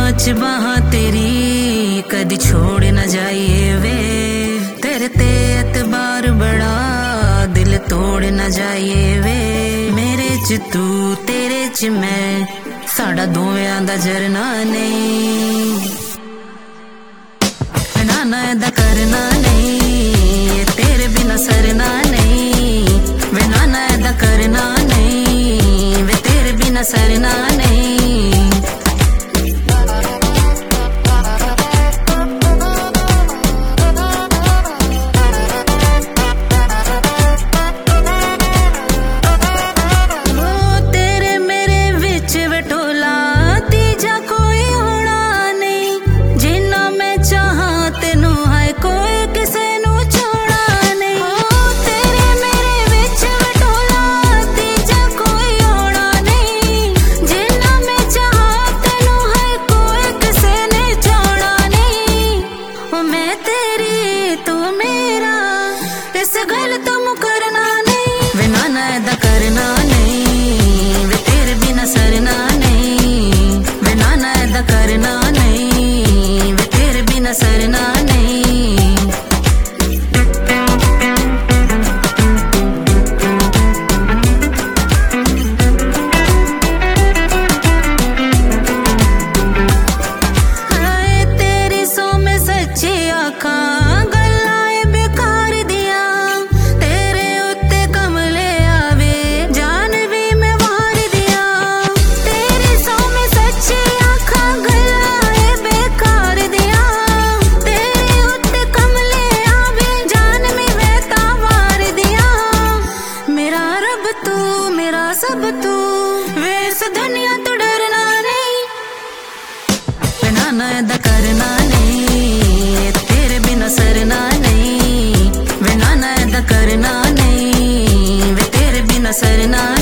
च बाहां तेरी कदी छोड़ न जाइए वे, तेरे ते एतबार बड़ा दिल तोड़ न जाइए वे। मेरे च तू तेरे च मैं साड़ा दोवेयां दा जरना नहीं, नाना दा करना नहीं, तेरे बिना सरना नहीं, वे नाना दा करना नहीं, वे तेरे बिना सरना नहीं। सब तू वेस दुनिया तो डरना नहीं, नाना दा करना नहीं, तेरे बिना सरना नहीं, वे नाना दा करना नहीं, वे तेरे बिना सरना।